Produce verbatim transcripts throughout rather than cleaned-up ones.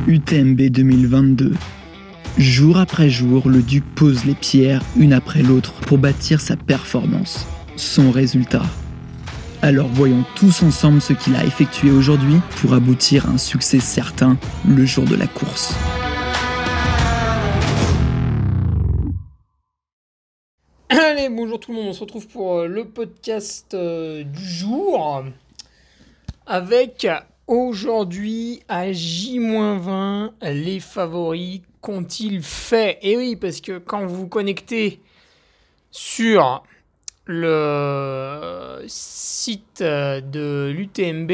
U T M B deux mille vingt-deux. Jour après jour, le Duc pose les pierres une après l'autre pour bâtir sa performance, son résultat. Alors voyons tous ensemble ce qu'il a effectué aujourd'hui pour aboutir à un succès certain le jour de la course. Allez, bonjour tout le monde, on se retrouve pour le podcast euh, du jour avec aujourd'hui à J vingt les favoris qu'ont-ils fait. Et oui, parce que quand vous vous connectez sur le site de l'U T M B,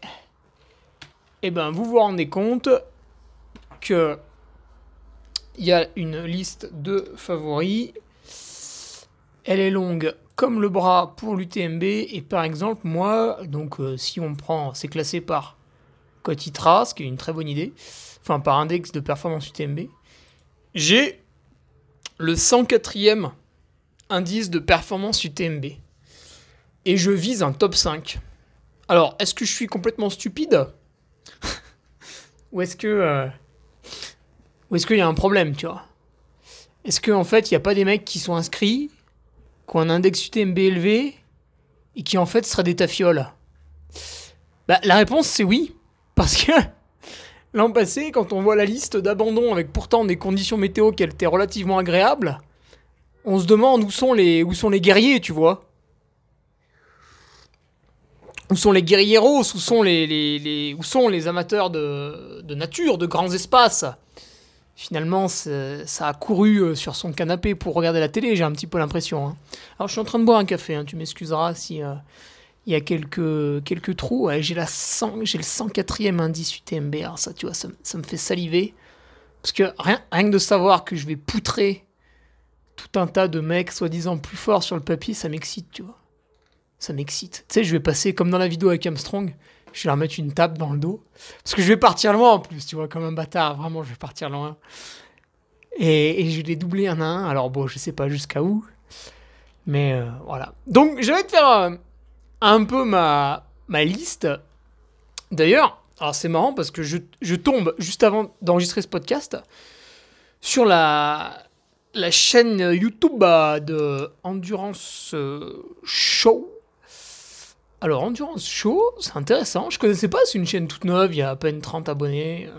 eh ben vous vous rendez compte que il y a une liste de favoris. Elle est longue comme le bras pour l'U T M B. Et par exemple, moi, donc euh, si on prend, c'est classé par Cotitra, ce qui est une très bonne idée, enfin par index de performance U T M B, j'ai le cent quatrième indice de performance U T M B. Et je vise un top cinq. Alors, est-ce que je suis complètement stupide Ou est-ce que... Euh, ou est-ce qu'il y a un problème, tu vois? Est-ce qu'en fait, il n'y a pas des mecs qui sont inscrits, qui ont un index U T M B élevé, et qui en fait seraient des tafioles? Bah, la réponse, c'est oui. Parce que l'an passé, quand on voit la liste d'abandon avec pourtant des conditions météo qui étaient relativement agréables, on se demande où sont les, où sont les guerriers, tu vois. Où sont les guerrieros, où sont les, les, les, où sont les amateurs de, de nature, de grands espaces. Finalement, ça a couru sur son canapé pour regarder la télé, j'ai un petit peu l'impression. Hein. Alors, je suis en train de boire un café, hein, tu m'excuseras si euh, il y a quelques, quelques trous. Ouais, j'ai, la cent, j'ai le cent quatrième indice U T M B, alors ça, tu vois, ça, ça me fait saliver. Parce que rien, rien que de savoir que je vais poutrer tout un tas de mecs soi-disant plus forts sur le papier, ça m'excite, tu vois. Ça m'excite. Tu sais, je vais passer comme dans la vidéo avec Armstrong, je vais leur mettre une tape dans le dos. Parce que je vais partir loin en plus, tu vois, comme un bâtard. Vraiment, je vais partir loin. Et, et je vais les doubler un à un. Alors bon, je sais pas jusqu'à où. Mais euh, voilà. Donc, je vais te faire euh, un peu ma, ma liste. D'ailleurs, alors c'est marrant parce que je, je tombe juste avant d'enregistrer ce podcast sur la, la chaîne YouTube de Endurance Show. Alors, Endurance Show, c'est intéressant. Je connaissais pas, c'est une chaîne toute neuve, il y a à peine trente abonnés.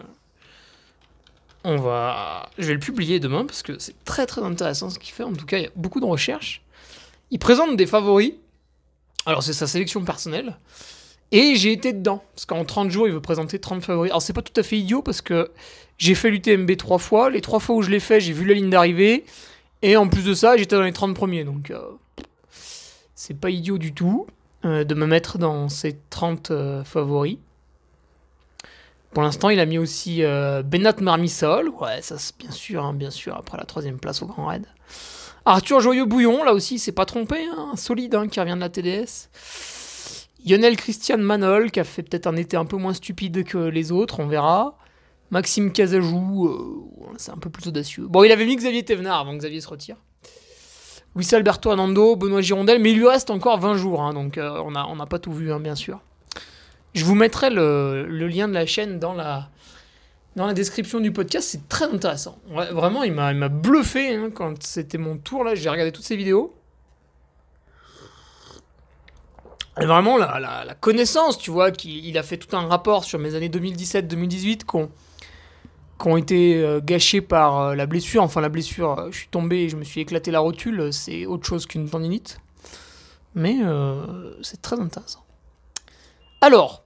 On va... Je vais le publier demain parce que c'est très très intéressant ce qu'il fait. En tout cas, il y a beaucoup de recherches. Il présente des favoris. Alors, c'est sa sélection personnelle. Et j'ai été dedans. Parce qu'en trente jours, il veut présenter trente favoris. Alors, c'est pas tout à fait idiot parce que j'ai fait l'U T M B trois fois. Les trois fois où je l'ai fait, j'ai vu la ligne d'arrivée. Et en plus de ça, j'étais dans les trente premiers. Donc, euh, c'est pas idiot du tout. Euh, de me mettre dans ces trente euh, favoris. Pour l'instant, il a mis aussi euh, Bennett Marmisol. Ouais, ça c'est bien sûr, hein, bien sûr, après la troisième place au Grand Raid. Arthur Joyeux-Bouillon, là aussi, c'est pas trompé, hein, solide, hein, qui revient de la T D S. Lionel Christian Manol, qui a fait peut-être un été un peu moins stupide que les autres, on verra. Maxime Casajou, euh, c'est un peu plus audacieux. Bon, il avait mis Xavier Thévenard avant que Xavier se retire. Luis Alberto Anando, Benoît Girondel, mais il lui reste encore vingt jours, hein, donc euh, on n'a on a pas tout vu, hein, bien sûr. Je vous mettrai le, le lien de la chaîne dans la, dans la description du podcast, c'est très intéressant. Ouais, vraiment, il m'a, il m'a bluffé hein, quand c'était mon tour, là, j'ai regardé toutes ces vidéos. Et vraiment, la, la, la connaissance, tu vois, qu'il il a fait tout un rapport sur mes années deux mille dix-sept deux mille dix-huit qu'on... qui ont été euh, gâchés par euh, la blessure. Enfin, la blessure, euh, je suis tombé et je me suis éclaté la rotule. C'est autre chose qu'une tendinite. Mais euh, c'est très intéressant. Alors,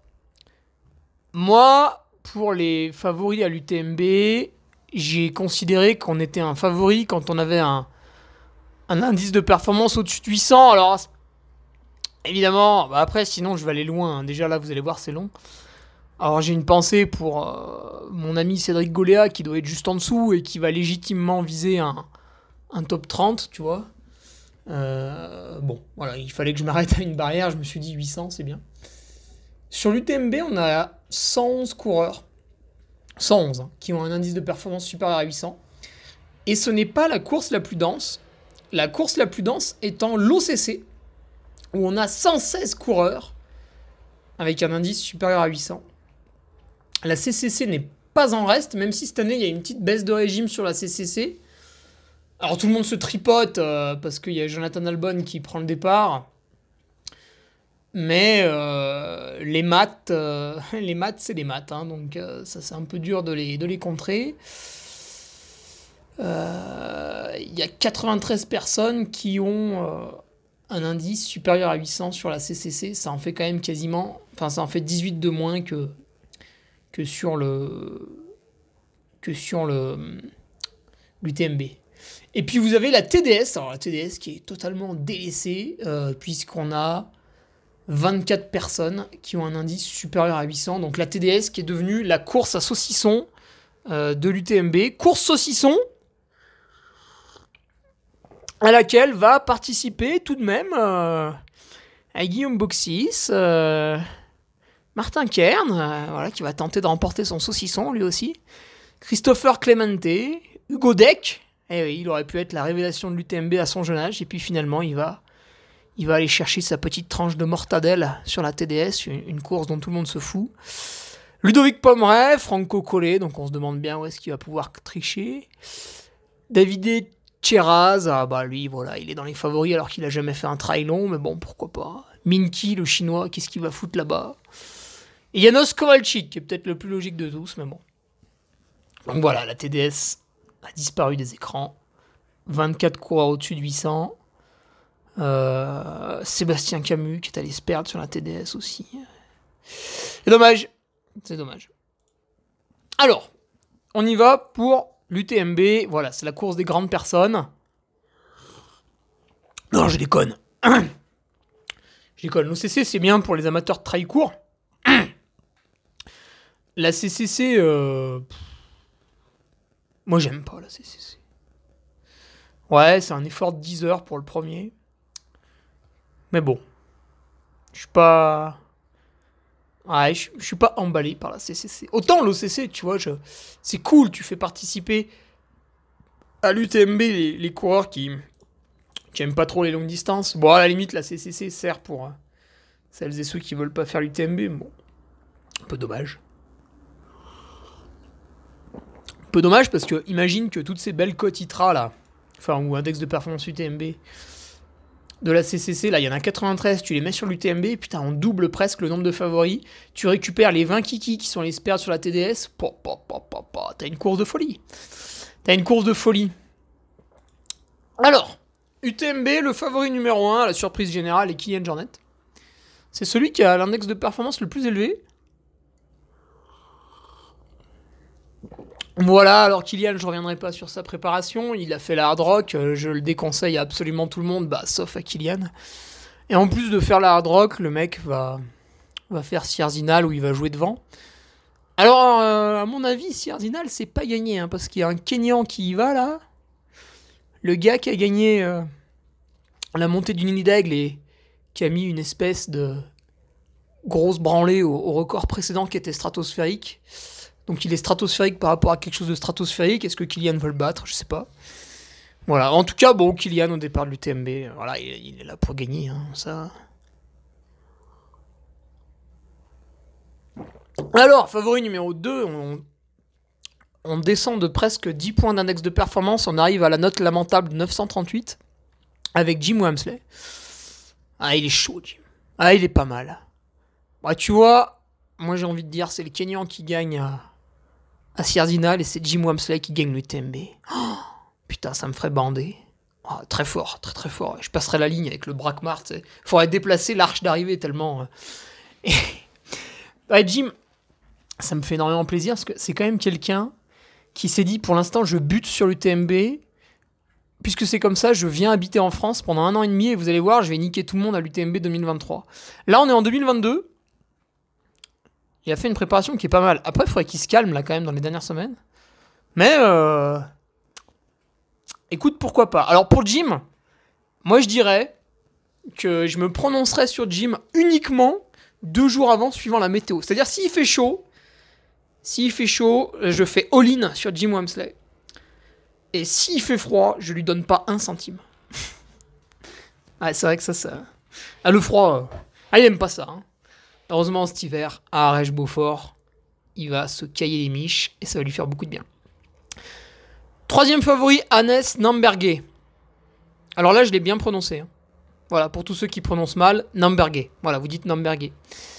moi, pour les favoris à l'U T M B, j'ai considéré qu'on était un favori quand on avait un, un indice de performance au-dessus de huit cents. Alors, évidemment, bah après, sinon, je vais aller loin. Hein. Déjà, là, vous allez voir, c'est long. Alors j'ai une pensée pour euh, mon ami Cédric Goléa qui doit être juste en dessous et qui va légitimement viser un, un top trente, tu vois. Euh, bon, voilà, il fallait que je m'arrête à une barrière, je me suis dit huit cents, c'est bien. Sur l'U T M B, on a cent onze coureurs, cent onze, hein, qui ont un indice de performance supérieur à huit cents. Et ce n'est pas la course la plus dense. La course la plus dense étant l'O C C, où on a cent seize coureurs avec un indice supérieur à huit cents. La C C C n'est pas en reste, même si cette année, il y a une petite baisse de régime sur la C C C. Alors tout le monde se tripote euh, parce qu'il y a Jonathan Albon qui prend le départ. Mais euh, les maths, euh, les maths, c'est des maths, hein, donc euh, ça c'est un peu dur de les, de les contrer. Il euh, y a quatre-vingt-treize personnes qui ont euh, un indice supérieur à huit cents sur la C C C. Ça en fait quand même quasiment... Enfin, ça en fait dix-huit de moins que, que sur le... que sur le... l'U T M B. Et puis vous avez la T D S. Alors la T D S qui est totalement délaissée, euh, puisqu'on a vingt-quatre personnes qui ont un indice supérieur à huit cents. Donc la T D S qui est devenue la course à saucisson euh, de l'U T M B. Course saucisson à laquelle va participer tout de même euh, Guillaume Boxis, euh, Martin Kern, euh, voilà, qui va tenter de remporter son saucisson lui aussi, Christopher Clemente, Hugo Deck, eh oui, il aurait pu être la révélation de l'U T M B à son jeune âge, et puis finalement il va, il va aller chercher sa petite tranche de mortadelle sur la T D S, une, une course dont tout le monde se fout. Ludovic Pomeray, Franco Collet, donc on se demande bien où est-ce qu'il va pouvoir tricher. Davide Cheraz, ah bah lui, voilà, il est dans les favoris alors qu'il a jamais fait un trail long, mais bon, pourquoi pas. Minky, le chinois, qu'est-ce qu'il va foutre là-bas? Et Janos Kowalczyk, qui est peut-être le plus logique de tous, mais bon. Donc voilà, la T D S a disparu des écrans. vingt-quatre coureurs au-dessus de huit cents. Euh, Sébastien Camus, qui est allé se perdre sur la T D S aussi. C'est dommage. C'est dommage. Alors, on y va pour l'U T M B. Voilà, c'est la course des grandes personnes. Non, je déconne. Je déconne. L'O C C, c'est bien pour les amateurs de trail court. La C C C... Euh... Moi, j'aime pas la C C C. Ouais, c'est un effort de dix heures pour le premier. Mais bon. Je suis pas... Ouais, je, je suis pas emballé par la C C C. Autant l'O C C, tu vois, je... c'est cool, tu fais participer à l'U T M B les, les coureurs qui... qui aiment pas trop les longues distances. Bon, à la limite, la C C C sert pour euh, celles et ceux qui veulent pas faire l'U T M B. Bon, un peu dommage. Un peu dommage parce que imagine que toutes ces belles cotes I T R A là, enfin, ou index de performance U T M B de la C C C, là, il y en a quatre-vingt-treize, tu les mets sur l'U T M B, putain, on double presque le nombre de favoris, tu récupères les vingt kikis qui sont les spares sur la T D S, po, po, po, po, po, t'as une course de folie. T'as une course de folie. Alors, U T M B, le favori numéro un, la surprise générale, est Kilian Jornet. C'est celui qui a l'index de performance le plus élevé. Voilà, alors Kilian, je reviendrai pas sur sa préparation, il a fait la hard rock, je le déconseille à absolument tout le monde, bah sauf à Kilian. Et en plus de faire la hard rock, le mec va, va faire Sierzinal où il va jouer devant. Alors, euh, à mon avis, Sierzinal, c'est pas gagné, hein, parce qu'il y a un Kenyan qui y va là. Le gars qui a gagné euh, la montée du nid d'aigle et qui a mis une espèce de grosse branlée au, au record précédent qui était stratosphérique. Donc il est stratosphérique par rapport à quelque chose de stratosphérique. Est-ce que Kilian veut le battre? Je sais pas. Voilà, en tout cas, bon, Kilian au départ de l'U T M B, voilà, il, il est là pour gagner, hein, ça. Alors, favori numéro deux, on, on descend de presque dix points d'index de performance, on arrive à la note lamentable de neuf cent trente-huit, avec Jim Wamsley. Ah, il est chaud, Jim. Ah, il est pas mal. Bah, tu vois, moi j'ai envie de dire, c'est le Kenyan qui gagne à, à Sierzinal et c'est Jim Wamsley qui gagne l'U T M B. Oh, putain, ça me ferait bander. Oh, très fort, très très fort. Je passerai la ligne avec le Brakmar, tu sais. Faudrait déplacer l'arche d'arrivée tellement... Et... ouais, Jim, ça me fait énormément plaisir parce que c'est quand même quelqu'un qui s'est dit, pour l'instant, je bute sur l'U T M B. Puisque c'est comme ça, je viens habiter en France pendant un an et demi et vous allez voir, je vais niquer tout le monde à l'U T M B deux mille vingt-trois. Là, on est en deux mille vingt-deux. Il a fait une préparation qui est pas mal. Après, il faudrait qu'il se calme là quand même dans les dernières semaines. Mais, euh... écoute, pourquoi pas. Alors pour Jim, moi je dirais que je me prononcerais sur Jim uniquement deux jours avant, suivant la météo. C'est-à-dire, s'il fait chaud, s'il fait chaud, je fais all-in sur Jim Wamsley. Et s'il fait froid, je lui donne pas un centime. Ouais, c'est vrai que ça, ça... Ah, le froid, euh... ah, il aime pas ça. Hein. Heureusement, cet hiver, à Arèche-Beaufort, il va se cailler les miches et ça va lui faire beaucoup de bien. Troisième favori, Hannes Namberger. Alors là, je l'ai bien prononcé. Hein. Voilà, pour tous ceux qui prononcent mal, Namberger. Voilà, vous dites Namberger.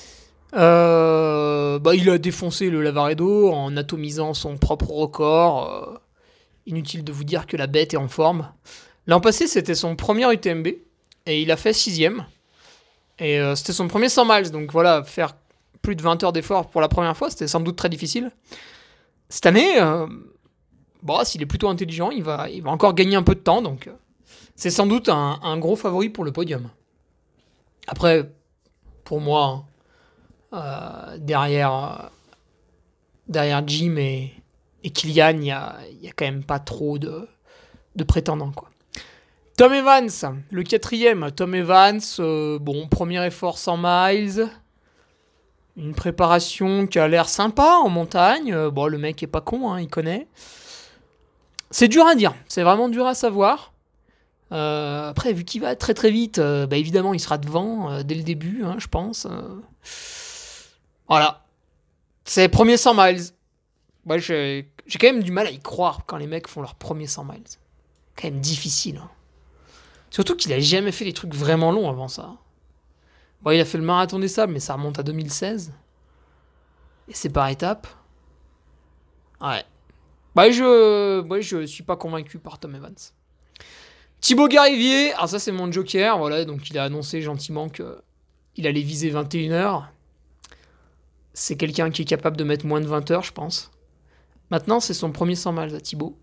Euh, bah, il a défoncé le Lavaredo en atomisant son propre record. Euh, inutile de vous dire que la bête est en forme. L'an passé, c'était son premier U T M B et il a fait sixième. Et euh, c'était son premier cent miles, donc voilà, faire plus de vingt heures d'effort pour la première fois, c'était sans doute très difficile. Cette année, euh, bon, s'il est plutôt intelligent, il va, il va encore gagner un peu de temps, donc euh, c'est sans doute un, un gros favori pour le podium. Après, pour moi, euh, derrière, euh, derrière Jim et, et Kylian, il n'y a, y a quand même pas trop de, de prétendants, quoi. Tom Evans, le quatrième. Tom Evans, euh, bon, premier effort cent miles. Une préparation qui a l'air sympa en montagne. Euh, bon, le mec est pas con, hein, il connaît. C'est dur à dire, c'est vraiment dur à savoir. Euh, après, vu qu'il va très très vite, euh, bah, évidemment, il sera devant euh, dès le début, hein, je pense. Euh, voilà. C'est premier cent miles. Moi, j'ai, j'ai quand même du mal à y croire quand les mecs font leur premier cent miles. C'est quand même difficile, hein. Surtout qu'il a jamais fait des trucs vraiment longs avant ça. Bon, il a fait le marathon des sables, mais ça remonte à deux mille seize. Et c'est par étapes. Ouais. Bah, je, ouais, je suis pas convaincu par Tom Evans. Thibaut Garivier, alors ça c'est mon joker, voilà, donc il a annoncé gentiment qu'il allait viser vingt et une heures. C'est quelqu'un qui est capable de mettre moins de vingt heures, je pense. Maintenant, c'est son premier cent miles à Thibaut.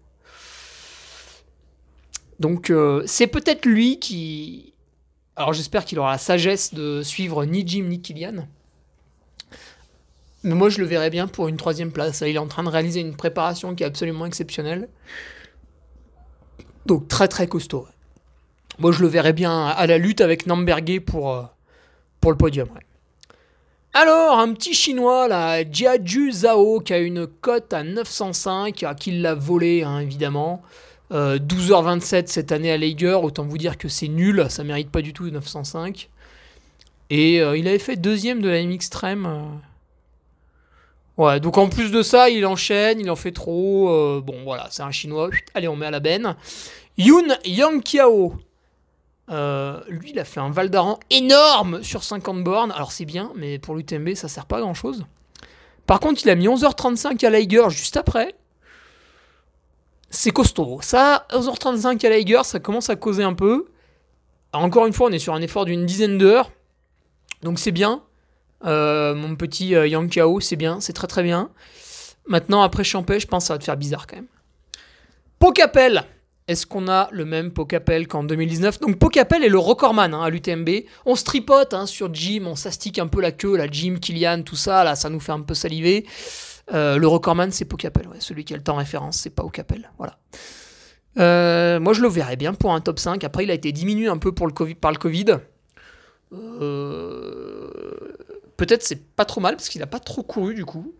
Donc, euh, c'est peut-être lui qui... Alors, j'espère qu'il aura la sagesse de suivre ni Jim ni Kylian. Mais moi, je le verrais bien pour une troisième place. Là, il est en train de réaliser une préparation qui est absolument exceptionnelle. Donc, très, très costaud. Moi, je le verrais bien à la lutte avec Namberger pour, euh, pour le podium. Ouais. Alors, un petit chinois, là, Jiaju Zhao, qui a une cote à neuf cent cinq, qui l'a volé, hein, évidemment. Euh, douze heures vingt-sept cette année à Lager, autant vous dire que c'est nul, ça mérite pas du tout neuf cent cinq. Et euh, il avait fait deuxième de la M Extreme. Euh... Ouais, donc en plus de ça, il enchaîne, il en fait trop. Euh, bon, voilà, c'est un chinois. Allez, on met à la benne. Yoon Yangqiao. Euh, lui, il a fait un Val d'Aran énorme sur cinquante bornes. Alors c'est bien, mais pour l'U T M B, ça sert pas à grand chose. Par contre, il a mis onze heures trente-cinq à Lager juste après. C'est costaud. Ça, onze heures trente-cinq à Lager, ça commence à causer un peu. Alors, encore une fois, on est sur un effort d'une dizaine d'heures. Donc c'est bien. Euh, mon petit euh, Yangqiao, c'est bien, c'est très très bien. Maintenant, après Champey, je pense que ça va te faire bizarre quand même. Pau Capel. Est-ce qu'on a le même Pau Capel qu'en deux mille dix-neuf? Donc Pau Capel est le recordman, hein, à l'U T M B. On se tripote, hein, sur Jim, on s'astique un peu la queue, la Jim, Kylian, tout ça, là, ça nous fait un peu saliver. Euh, le recordman, c'est Pau Capel, ouais, celui qui a le temps référence, c'est pas Pau Capel, voilà. Euh, moi, je le verrais bien pour un top cinq. Après, il a été diminué un peu pour le COVID, par le Covid. Euh, peut-être c'est pas trop mal parce qu'il a pas trop couru du coup.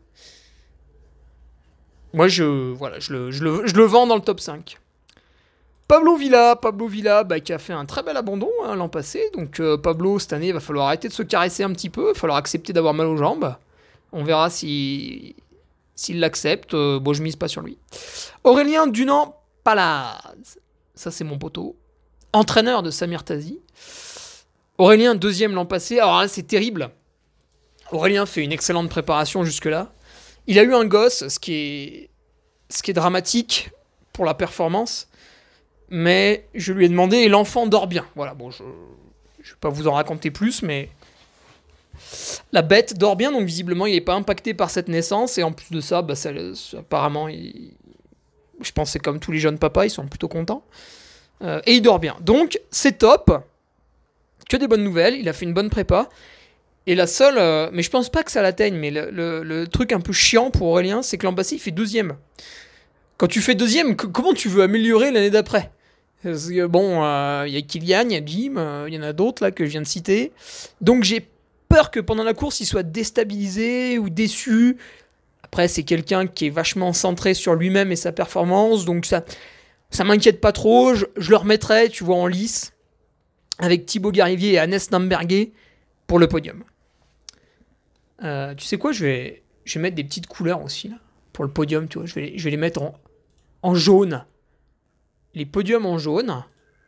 Moi, je, voilà, je, le, je, le, je le vends dans le top cinq. Pablo Villa, Pablo Villa bah, qui a fait un très bel abandon, hein, l'an passé. Donc euh, Pablo, cette année, il va falloir arrêter de se caresser un petit peu. Il va falloir accepter d'avoir mal aux jambes. On verra si... S'il l'accepte, euh, bon, je mise pas sur lui. Aurélien Dunant-Palaz. Ça, c'est mon poteau. Entraîneur de Samir Tazi. Aurélien, deuxième l'an passé. Alors là, c'est terrible. Aurélien fait une excellente préparation jusque-là. Il a eu un gosse, ce qui est, ce qui est dramatique pour la performance. Mais je lui ai demandé et l'enfant dort bien. Voilà, bon, je ne vais pas vous en raconter plus, mais... La bête dort bien, donc visiblement il n'est pas impacté par cette naissance, et en plus de ça, bah, ça, ça apparemment, il... je pense que c'est comme tous les jeunes papas, ils sont plutôt contents. Euh, et il dort bien. Donc c'est top, que des bonnes nouvelles, il a fait une bonne prépa. Et la seule, euh, mais je pense pas que ça l'atteigne, mais le, le, le truc un peu chiant pour Aurélien, c'est que l'an passé il fait deuxième. Quand tu fais deuxième, c- comment tu veux améliorer l'année d'après? Parce que bon, il euh, y a Kylian, il y a Jim, il euh, y en a d'autres là que je viens de citer. Donc j'ai peur que pendant la course, il soit déstabilisé ou déçu. Après, c'est quelqu'un qui est vachement centré sur lui-même et sa performance, donc ça, ça m'inquiète pas trop. Je, je le remettrai, tu vois, en lice avec Thibaut Garivier et Hannes Namberger pour le podium. Euh, tu sais quoi, je vais, je vais mettre des petites couleurs aussi, là, pour le podium, tu vois. Je vais, je vais les mettre en, en jaune. Les podiums en jaune.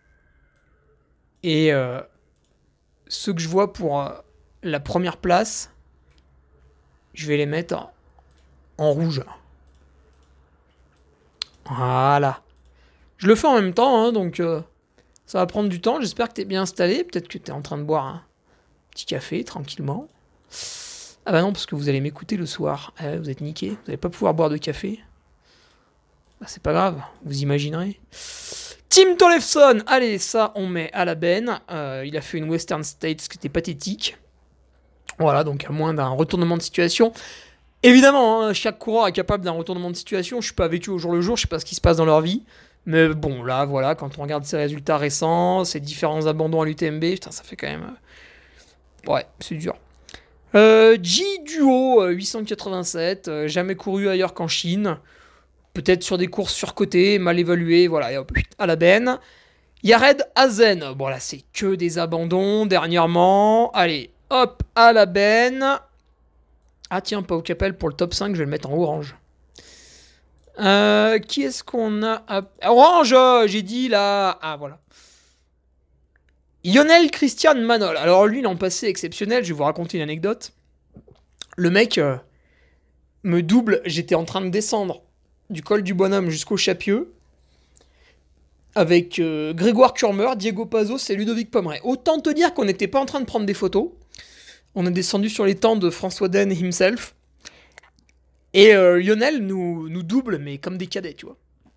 Et euh, ceux que je vois pour euh, la première place, je vais les mettre en, en rouge. Voilà. Je le fais en même temps, hein, donc euh, ça va prendre du temps. J'espère que t'es bien installé. Peut-être que t'es en train de boire un petit café, tranquillement. Ah bah non, parce que vous allez m'écouter le soir. Ah ouais, vous êtes niqués. Vous n'allez pas pouvoir boire de café. Bah c'est pas grave, vous imaginerez. Tim Tollefson, allez, ça on met à la benne. Euh, il a fait une Western States qui était pathétique. Voilà, donc à moins d'un retournement de situation. Évidemment, hein, chaque coureur est capable d'un retournement de situation. Je suis pas avec eux au jour le jour, je sais pas ce qui se passe dans leur vie. Mais bon, là, voilà, quand on regarde ses résultats récents, ses différents abandons à l'U T M B, putain, ça fait quand même... Ouais, c'est dur. Euh, G-Duo, huit cent quatre-vingt-sept, euh, jamais couru ailleurs qu'en Chine. Peut-être sur des courses surcotées, mal évaluées, voilà, et hop, à la benne. Yared Hazen, bon là, c'est que des abandons dernièrement. Allez, hop, à la benne. Ah tiens, Pau Capel pour le top cinq, je vais le mettre en orange. Euh, qui est-ce qu'on a à... Orange, j'ai dit là. Ah voilà. Lionel Christian Manol. Alors lui, l'an passé, exceptionnel. Je vais vous raconter une anecdote. Le mec euh, me double. J'étais en train de descendre du col du Bonhomme jusqu'au Chapieux avec euh, Grégoire Kurmer, Diego Pazos et Ludovic Pomeray. Autant te dire qu'on n'était pas en train de prendre des photos. On est descendu sur les temps de François Den himself. Et euh, Lionel nous, nous double, mais comme des cadets, tu vois.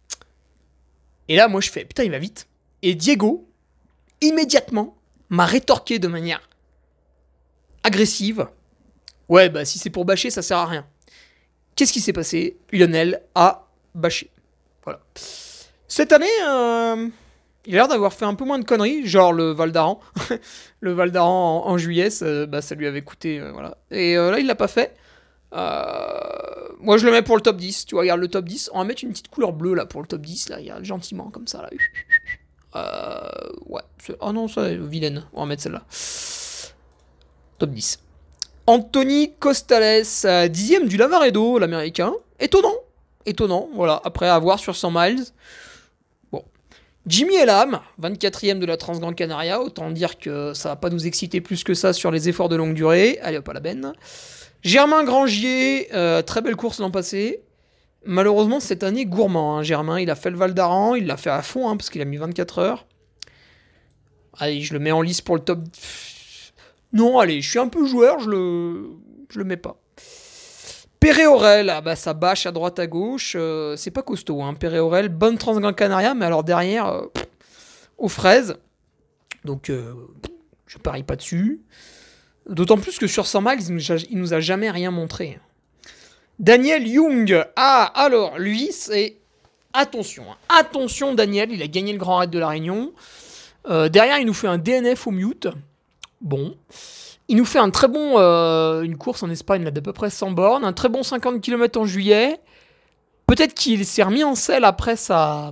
Et là, moi, je fais, putain, il va vite. Et Diego, immédiatement, m'a rétorqué de manière agressive. Ouais, bah, si c'est pour bâcher, ça sert à rien. Qu'est-ce qui s'est passé? Lionel a bâché. Voilà. Cette année, euh, il a l'air d'avoir fait un peu moins de conneries, genre le Val d'Aran. Le Val d'Aran en, en juillet, ça, bah, ça lui avait coûté, euh, voilà. Et euh, là, il l'a pas fait. Euh, moi, je le mets pour le top dix. Tu vois, regarde le top dix. On va mettre une petite couleur bleue, là, pour le top dix. Là, regarde, gentiment, comme ça, là. Euh, ouais. Oh non, ça, vilaine. On va mettre celle-là. Top dix. Anthony Costales, dixième du Lavaredo, l'américain. Étonnant. Étonnant, voilà. Après avoir sur cent miles. Bon. Jimmy Elam, vingt-quatrième de la Transgrande Canaria. Autant dire que ça va pas nous exciter plus que ça sur les efforts de longue durée. Allez hop, à la benne. Germain Grangier, euh, très belle course l'an passé. Malheureusement, cette année, gourmand. Hein, Germain, il a fait le Val d'Aran. Il l'a fait à fond, hein, parce qu'il a mis vingt-quatre heures. Allez, je le mets en lice pour le top... Non, allez, je suis un peu joueur, je le, je le mets pas. Perret-Aurel, ah bah ça bâche à droite à gauche, euh, c'est pas costaud, hein. Perret-Aurel, bonne Transgrande Canaria, mais alors derrière, euh, pff, aux fraises. Donc, euh, je parie pas dessus. D'autant plus que sur cent miles, il nous a, il nous a jamais rien montré. Daniel Young, ah, alors, lui, c'est... Attention, hein. Attention Daniel, il a gagné le Grand Raid de la Réunion. Euh, derrière, il nous fait un D N F au mute. Bon, il nous fait un très bon, euh, une course en Espagne là, d'à peu près cent bornes, un très bon cinquante kilomètres en juillet. Peut-être qu'il s'est remis en selle après sa...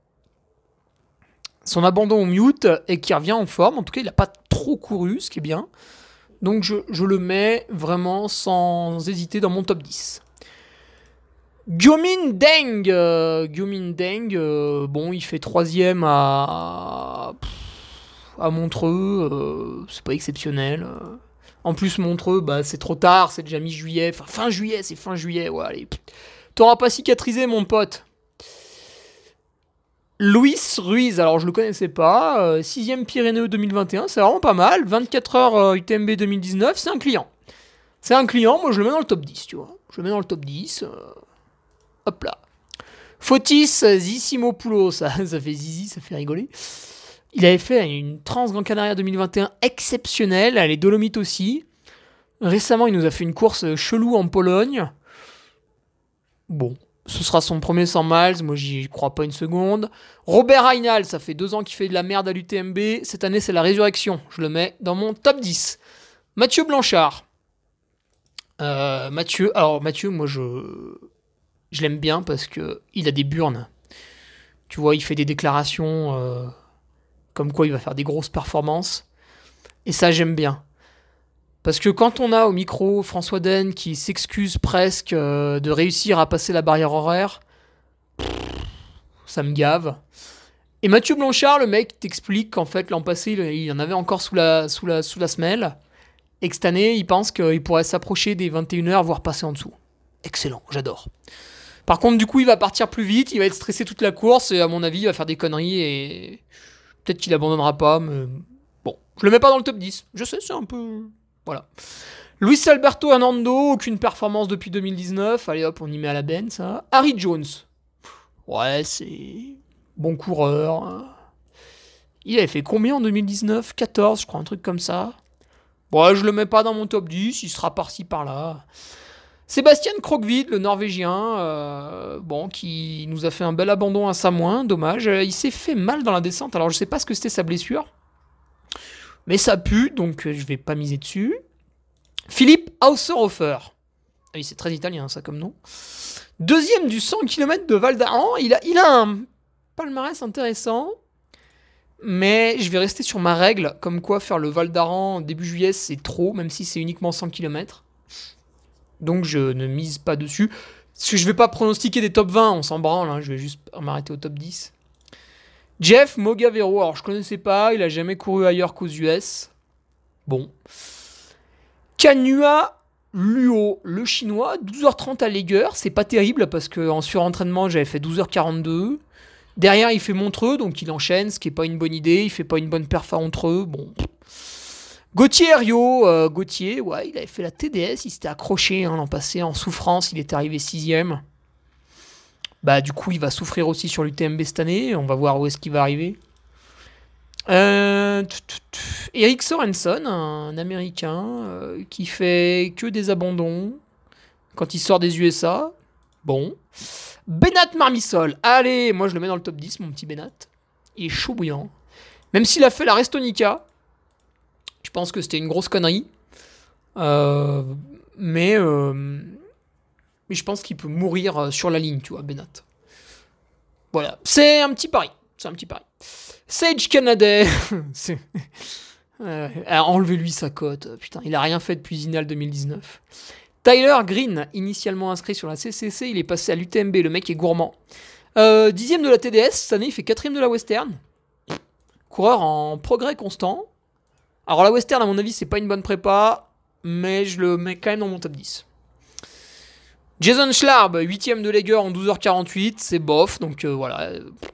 son abandon au mute et qu'il revient en forme. En tout cas, il n'a pas trop couru, ce qui est bien. Donc je, je le mets vraiment sans hésiter dans mon top dix. Gyomin Deng, euh, Gyomin Deng, euh, bon, il fait troisième à... à Montreux, euh, c'est pas exceptionnel. Euh. En plus, Montreux, bah, c'est trop tard, c'est déjà mi-juillet. Enfin, fin juillet, c'est fin juillet. Ouais, allez. T'auras pas cicatrisé, mon pote. Luis Ruiz, alors je le connaissais pas. Euh, sixième Pyrénées deux mille vingt et un, c'est vraiment pas mal. vingt-quatre heures euh, U T M B deux mille dix-neuf, c'est un client. C'est un client, moi je le mets dans le top dix, tu vois. Je le mets dans le top dix. Euh, hop là. Fotis Zissimopoulos, ça, ça fait zizi, ça fait rigoler. Il avait fait une Transgrande Canaria deux mille vingt et un exceptionnelle, les Dolomites aussi. Récemment, il nous a fait une course chelou en Pologne. Bon, ce sera son premier cent miles, moi j'y crois pas une seconde. Robert Reinal, ça fait deux ans qu'il fait de la merde à l'U T M B. Cette année, c'est la résurrection. Je le mets dans mon top dix. Mathieu Blanchard. Euh, Mathieu, alors Mathieu, moi je, je l'aime bien parce que il a des burnes. Tu vois, il fait des déclarations... Euh... comme quoi il va faire des grosses performances. Et ça, j'aime bien. Parce que quand on a au micro François Den qui s'excuse presque euh, de réussir à passer la barrière horaire, pff, ça me gave. Et Mathieu Blanchard, le mec, t'explique qu'en fait, l'an passé, il y en avait encore sous la, sous la, sous la semelle. Et que cette année, il pense qu'il pourrait s'approcher des vingt et une heures, voire passer en dessous. Excellent, j'adore. Par contre, du coup, il va partir plus vite, il va être stressé toute la course, et à mon avis, il va faire des conneries, et peut-être qu'il abandonnera pas, mais bon. Je le mets pas dans le top dix. Je sais, c'est un peu... Voilà. Luis Alberto Hernando, aucune performance depuis deux mille dix-neuf. Allez hop, on y met à la benne, ça. Harry Jones. Ouais, c'est... bon coureur. Il avait fait combien en deux mille dix-neuf ? quatorze, je crois, un truc comme ça. Ouais, je le mets pas dans mon top dix, il sera par-ci par-là. Sébastien Krogvide, le Norvégien, euh, bon, qui nous a fait un bel abandon à Samoin, dommage. Il s'est fait mal dans la descente, alors je sais pas ce que c'était sa blessure. Mais ça pue, donc je vais pas miser dessus. Philippe Hausserhofer. Ah oui, c'est très italien ça comme nom. Deuxième du cent kilomètres de Val d'Aran. Il a, il a un palmarès intéressant. Mais je vais rester sur ma règle. Comme quoi faire le Val d'Aran début juillet c'est trop, même si c'est uniquement cent kilomètres. Donc je ne mise pas dessus. Parce que je vais pas pronostiquer des top vingt, on s'en branle. Hein, je vais juste m'arrêter au top dix. Jeff Mogavero, alors je connaissais pas, il a jamais couru ailleurs qu'aux U S. Bon. Kanua Luo, le chinois, douze heures trente à Leger, c'est pas terrible parce qu'en surentraînement j'avais fait douze heures quarante-deux. Derrière il fait Montreux, donc il enchaîne, ce qui est pas une bonne idée, il fait pas une bonne perf à Montreux, bon. Gauthier Rio, euh, Gauthier, ouais, il avait fait la T D S, il s'était accroché hein, l'an passé en souffrance, il était arrivé sixième. Bah du coup il va souffrir aussi sur l'U T M B cette année, on va voir où est-ce qu'il va arriver. Euh, Eric Sorensen, un américain euh, qui fait que des abandons quand il sort des U S A. Bon. Benat Marmisol, allez, moi je le mets dans le top dix, mon petit Benat. Il est chaud bouillant. Même s'il a fait la Restonica, je pense que c'était une grosse connerie. Euh, mais... Euh, Mais je pense qu'il peut mourir sur la ligne, tu vois, Benat. Voilà. C'est un petit pari. C'est un petit pari. Sage Canadais. c'est... Euh, enlevez-lui sa cote. Putain, il a rien fait depuis Zinal deux mille dix-neuf. Tyler Green, initialement inscrit sur la C C C, il est passé à l'U T M B. Le mec est gourmand. Euh, dixième de la T D S. Cette année, il fait quatrième de la Western. Coureur en progrès constant. Alors la Western, à mon avis, c'est pas une bonne prépa. Mais je le mets quand même dans mon top dix. Jason Schlarb, huitième de Leger en douze heures quarante-huit, c'est bof, donc euh, voilà.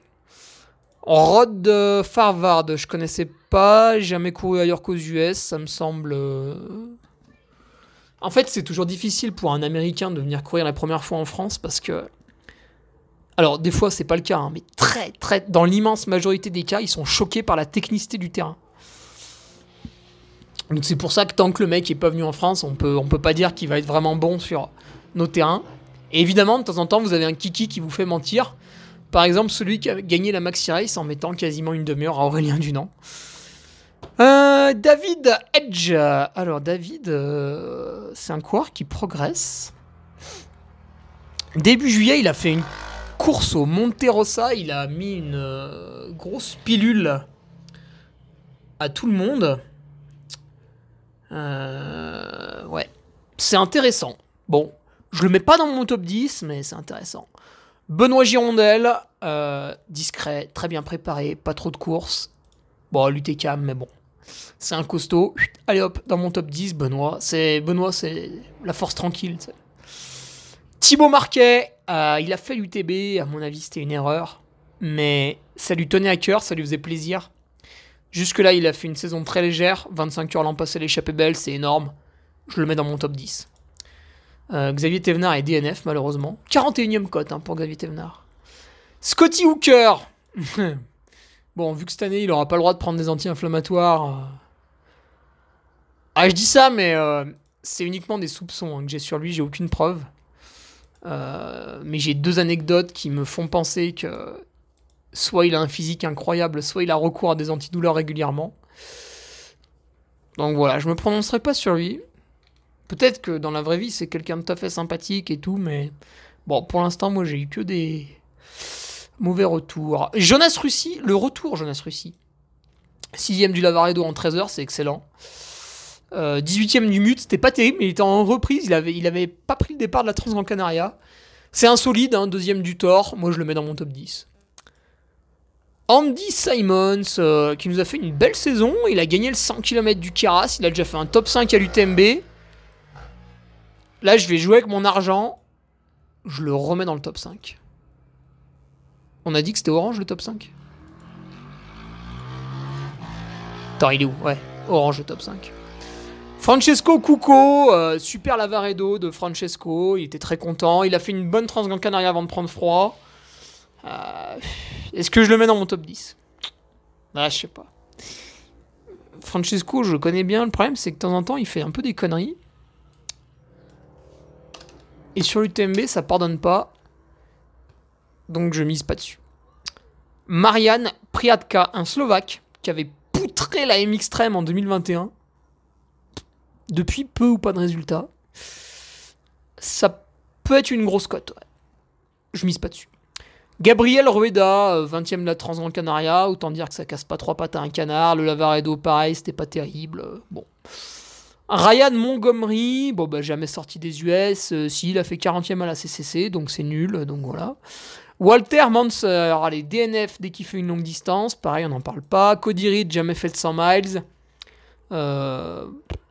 Rod euh, Farvard, je connaissais pas, jamais couru ailleurs qu'aux U S, ça me semble... Euh... En fait, c'est toujours difficile pour un Américain de venir courir la première fois en France, parce que... Alors, des fois, c'est pas le cas, hein, mais très, très... Dans l'immense majorité des cas, ils sont choqués par la technicité du terrain. Donc c'est pour ça que tant que le mec est pas venu en France, on peut, on peut pas dire qu'il va être vraiment bon sur... nos terrains. Et évidemment, de temps en temps, vous avez un kiki qui vous fait mentir. Par exemple, celui qui a gagné la Maxi Race en mettant quasiment une demi-heure à Aurélien Dunant. Euh, David Edge. Alors, David, euh, c'est un coureur qui progresse. Début juillet, il a fait une course au Monte Rosa. Il a mis une euh, grosse pilule à tout le monde. Euh, ouais. C'est intéressant. Bon. Je le mets pas dans mon top dix, mais c'est intéressant. Benoît Girondel, euh, discret, très bien préparé, pas trop de courses. Bon, l'U T C A M, mais bon. C'est un costaud. Allez hop, dans mon top dix, Benoît. C'est, Benoît, c'est la force tranquille. T'sais. Thibaut Marquet, euh, il a fait l'U T B, à mon avis, c'était une erreur. Mais ça lui tenait à cœur, ça lui faisait plaisir. Jusque-là, il a fait une saison très légère. vingt-cinq heures l'an passé, l'échappée belle, c'est énorme. Je le mets dans mon top dix. Euh, Xavier Thévenard est D N F malheureusement. quarante et unième cote hein, pour Xavier Thévenard. Scotty Hooker. Bon, vu que cette année il aura pas le droit de prendre des anti-inflammatoires. Euh... Ah, je dis ça, mais euh, c'est uniquement des soupçons hein, que j'ai sur lui, j'ai aucune preuve. Euh, mais j'ai deux anecdotes qui me font penser que soit il a un physique incroyable, soit il a recours à des antidouleurs régulièrement. Donc voilà, je me prononcerai pas sur lui. Peut-être que dans la vraie vie, c'est quelqu'un de tout à fait sympathique et tout, mais bon, pour l'instant, moi, j'ai eu que des mauvais retours. Jonas Russi, le retour Jonas Russi. Sixième du Lavaredo en treize heures, c'est excellent. Euh, dix-huitième du Mute, c'était pas terrible, mais il était en reprise, il avait, il avait pas pris le départ de la Transgran Canaria. C'est insolide, hein, deuxième du Thor, moi je le mets dans mon top dix. Andy Simons, euh, qui nous a fait une belle saison, il a gagné le cent kilomètres du Keras, il a déjà fait un top cinq à l'U T M B. Là je vais jouer avec mon argent, je le remets dans le top cinq. On a dit que c'était orange le top cinq. Attends, il est où? Ouais, orange le top cinq. Francesco Cucco, euh, super Lavaredo de Francesco, il était très content, il a fait une bonne Transgran Canaria avant de prendre froid. Euh, est-ce que je le mets dans mon top dix? Ah, je sais pas. Francesco, je le connais bien, le problème c'est que de temps en temps il fait un peu des conneries. Et sur l'U T M B ça pardonne pas, donc je mise pas dessus. Marian Priatka, un Slovaque, qui avait poutré la M-Extreme en deux mille vingt et un. Depuis peu ou pas de résultats. Ça peut être une grosse cote. Ouais. Je mise pas dessus. Gabriel Rueda, vingtième de la Transgran Canaria. Autant dire que ça casse pas trois pattes à un canard. Le Lavaredo, pareil, c'était pas terrible. Bon. Ryan Montgomery, bon bah jamais sorti des U S. Euh, si, il a fait quarantième à la C C C, donc c'est nul. Donc voilà. Walter Manser, allez, D N F dès qu'il fait une longue distance. Pareil, on n'en parle pas. Cody Reed, jamais fait de cent miles. Euh...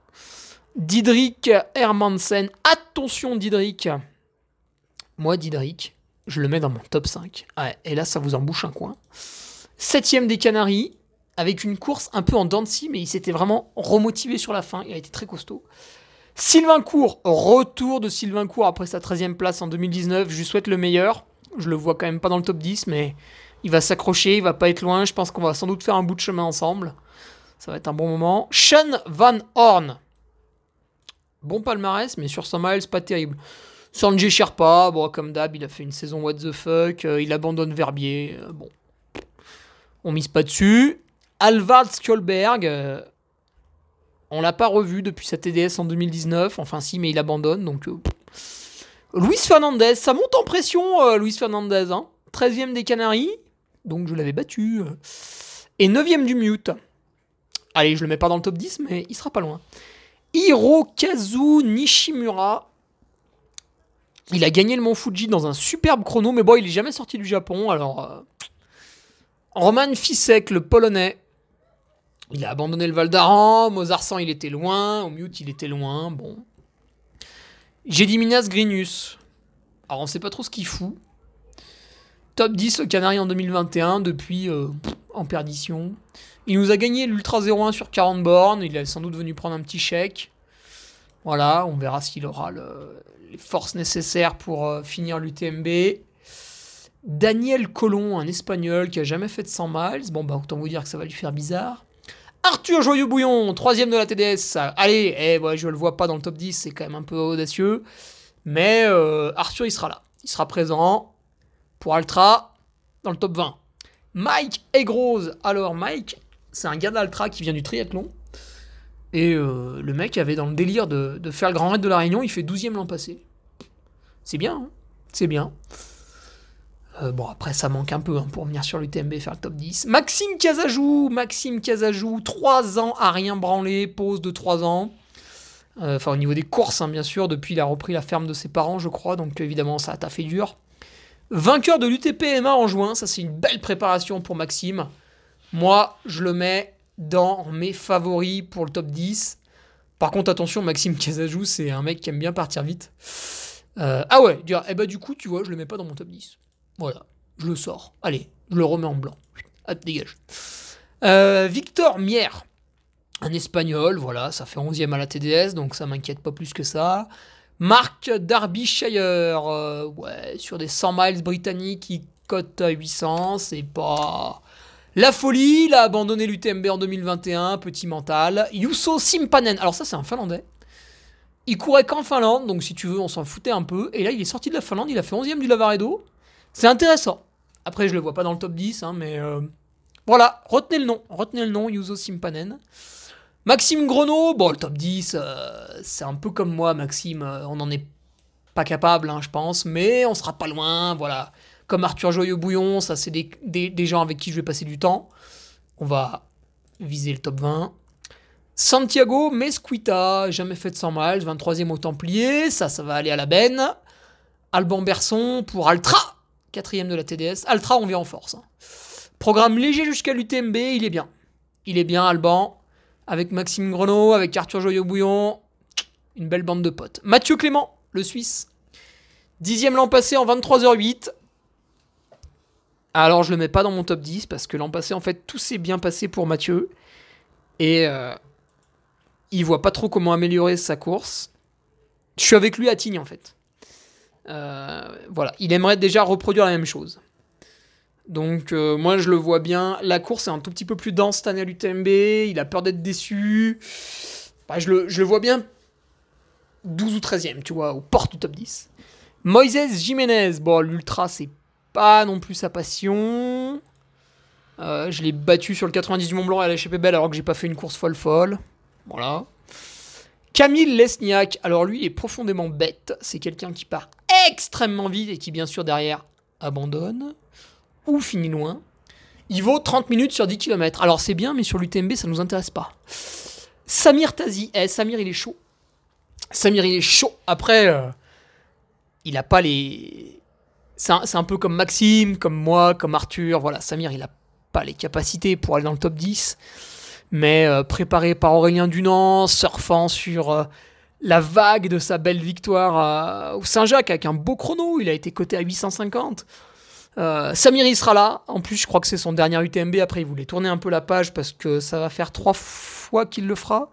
Didrik Hermansen, attention Didrik. Moi Didrik, je le mets dans mon top cinq. Ouais, et là ça vous embouche un coin. Septième des Canaries, avec une course un peu en dents de scie, mais il s'était vraiment remotivé sur la fin, il a été très costaud. Sylvain Court, retour de Sylvain Court après sa treizième place en deux mille dix-neuf, je lui souhaite le meilleur. Je le vois quand même pas dans le top dix, mais il va s'accrocher, il va pas être loin, je pense qu'on va sans doute faire un bout de chemin ensemble. Ça va être un bon moment. Sean Van Horn. Bon palmarès, mais sur cent miles, pas terrible. Sanjay Sherpa, bon, comme d'hab, il a fait une saison what the fuck, euh, il abandonne Verbier, euh, bon. On mise pas dessus. Alvard Skjolberg, euh, on l'a pas revu depuis sa T D S en deux mille dix-neuf, enfin si, mais il abandonne, donc... Euh, Luis Fernandez, ça monte en pression, euh, Luis Fernandez, hein. treizième des Canaries, donc je l'avais battu. Et neuvième du Mute. Allez, je le mets pas dans le top dix, mais il sera pas loin. Hirokazu Nishimura. Il a gagné le Mont Fuji dans un superbe chrono, mais bon, il est jamais sorti du Japon. Alors, euh... Roman Fisek, le Polonais. Il a abandonné le Val d'Aran. Mozarsan, il était loin. Au Mute, il était loin. Bon. Gediminas Grinius. Alors, on sait pas trop ce qu'il fout. Top dix, le Canari en deux mille vingt et un, depuis euh, en perdition. Il nous a gagné l'Ultra zéro un sur quarante bornes. Il est sans doute venu prendre un petit chèque. Voilà, on verra s'il aura le, les forces nécessaires pour euh, finir l'U T M B. Daniel Colon, un Espagnol qui a jamais fait de cent miles. Bon, bah autant vous dire que ça va lui faire bizarre. Arthur Joyeux-Bouillon, troisième de la T D S. Allez, eh, ouais, je le vois pas dans le top dix, c'est quand même un peu audacieux. Mais euh, Arthur, il sera là. Il sera présent pour Ultra dans le top vingt. Mike Egrose. Alors, Mike, c'est un gars d'Ultra qui vient du triathlon. Et euh, le mec avait dans le délire de, de faire le Grand Raid de la Réunion. Il fait douzième l'an passé. C'est bien, hein, c'est bien. Euh, bon, après, ça manque un peu hein, pour venir sur l'U T M B faire le top dix. Maxime Casajou, Maxime Casajou, trois ans à rien branler, pause de trois ans. Euh, enfin, au niveau des courses, hein, bien sûr. Depuis, il a repris la ferme de ses parents, je crois. Donc, évidemment, ça a taffé dur. Vainqueur de l'U T P M A en juin. Ça, c'est une belle préparation pour Maxime. Moi, je le mets dans mes favoris pour le top dix. Par contre, attention, Maxime Casajou, c'est un mec qui aime bien partir vite. Euh, ah ouais, dire, eh ben, du coup, tu vois, je le mets pas dans mon top dix. Voilà, je le sors. Allez, je le remets en blanc. Ah, dégage. Euh, Victor Mier, un Espagnol, voilà, ça fait onzième à la T D S, donc ça m'inquiète pas plus que ça. Mark Derbyshire, euh, ouais, sur des cent miles britanniques, il cote à huit cents, c'est pas... La folie, il a abandonné l'U T M B en deux mille vingt et un, petit mental. Juuso Simpanen, alors ça c'est un Finlandais. Il courait qu'en Finlande, donc si tu veux, on s'en foutait un peu. Et là, il est sorti de la Finlande, il a fait onzième du Lavaredo. C'est intéressant. Après, je le vois pas dans le top dix, hein, mais euh, voilà, retenez le nom. Retenez le nom, Juuso Simpanen. Maxime Grenot, bon, le top dix, euh, c'est un peu comme moi, Maxime. Euh, on n'en est pas capable, hein, je pense, mais on sera pas loin, voilà. Comme Arthur Joyeux-Bouillon, ça, c'est des, des, des gens avec qui je vais passer du temps. On va viser le top vingt. Santiago Mesquita, jamais fait de cent miles, vingt-troisième au Templier, ça, ça va aller à la benne. Alban Berson pour Altra, quatrième de la T D S. Altra, on vient en force. Hein. Programme léger jusqu'à l'U T M B, il est bien. Il est bien, Alban, avec Maxime Grenot, avec Arthur Joyeux-Bouillon, une belle bande de potes. Mathieu Clément, le Suisse, dixième l'an passé en vingt-trois heures huit. Alors, je le mets pas dans mon top dix, parce que l'an passé, en fait, tout s'est bien passé pour Mathieu. Et euh, il voit pas trop comment améliorer sa course. Je suis avec lui à Tignes, en fait. Euh, voilà, il aimerait déjà reproduire la même chose. Donc euh, moi je le vois bien. La course est un tout petit peu plus dense cette année à l'U T M B. Il a peur d'être déçu. Bah, je, le, je le vois bien douze ou treizième, tu vois, aux portes du top dix. Moises Jiménez, bon l'ultra c'est pas non plus sa passion. Euh, je l'ai battu sur le quatre-vingt-dix du Mont Blanc à la H P Belle alors que j'ai pas fait une course folle folle. Voilà. Camille Lesniak, alors lui il est profondément bête. C'est quelqu'un qui part extrêmement vite et qui bien sûr derrière abandonne ou finit loin. Il vaut trente minutes sur dix kilomètres. Alors c'est bien mais sur l'U T M B ça nous intéresse pas. Samir Tazi, eh, Samir il est chaud. Samir il est chaud. Après euh, il a pas les... C'est un, c'est un peu comme Maxime, comme moi, comme Arthur. Voilà, Samir il a pas les capacités pour aller dans le top dix. Mais euh, préparé par Aurélien Dunant, surfant sur euh, la vague de sa belle victoire euh, au Saint-Jacques avec un beau chrono, il a été coté à huit cent cinquante. Euh, Samir il sera là, en plus je crois que c'est son dernier U T M B, après il voulait tourner un peu la page parce que ça va faire trois fois qu'il le fera.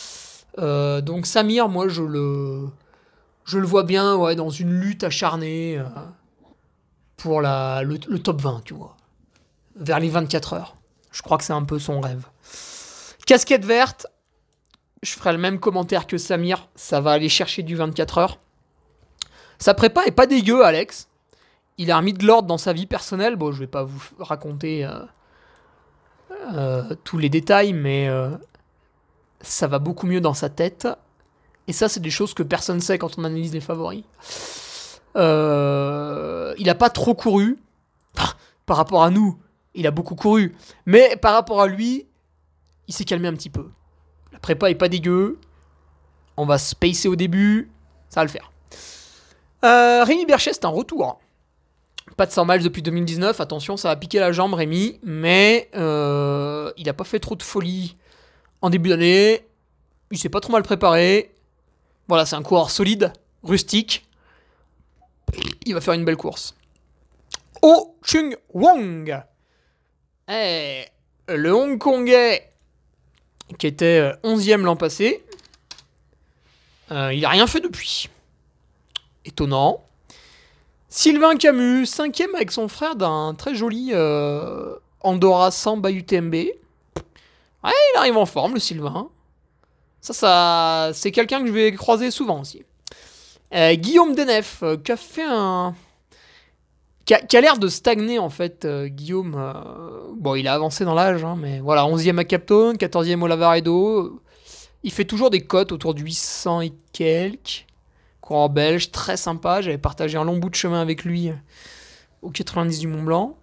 Euh, donc Samir, moi je le, je le vois bien ouais, dans une lutte acharnée euh, pour la, le, le top vingt, tu vois, vers les vingt-quatre heures. Je crois que c'est un peu son rêve. Casquette verte, je ferai le même commentaire que Samir, ça va aller chercher du vingt-quatre heures. Sa prépa est pas dégueu, Alex. Il a remis de l'ordre dans sa vie personnelle. Bon, je vais pas vous raconter euh, euh, tous les détails, mais euh, ça va beaucoup mieux dans sa tête. Et ça, c'est des choses que personne ne sait quand on analyse les favoris. Euh, il a pas trop couru. Enfin, par rapport à nous, il a beaucoup couru. Mais par rapport à lui... il s'est calmé un petit peu. La prépa est pas dégueu. On va se pacer au début. Ça va le faire. Euh, Rémi Berchet, c'est un retour. Pas de cent miles depuis deux mille dix-neuf. Attention, ça va piquer la jambe, Rémi. Mais euh, il a pas fait trop de folie en début d'année. Il s'est pas trop mal préparé. Voilà, c'est un coureur solide, rustique. Il va faire une belle course. Oh Chung Wong. Eh, le Hongkongais qui était onzième l'an passé. Euh, il n'a rien fait depuis. Étonnant. Sylvain Camus, cinquième avec son frère d'un très joli euh, Andorra Samba U T M B. Ouais, il arrive en forme, le Sylvain. Ça, ça c'est quelqu'un que je vais croiser souvent aussi. Euh, Guillaume Denef, euh, qui a fait un... Qui a, qui a l'air de stagner, en fait, euh, Guillaume. Euh, bon, il a avancé dans l'âge, hein, mais voilà, onzième à Capstone, quatorzième au Lavaredo. Il fait toujours des cotes autour de huit cents et quelques. Coureur belge, très sympa. J'avais partagé un long bout de chemin avec lui au quatre-vingt-dix du Mont Blanc.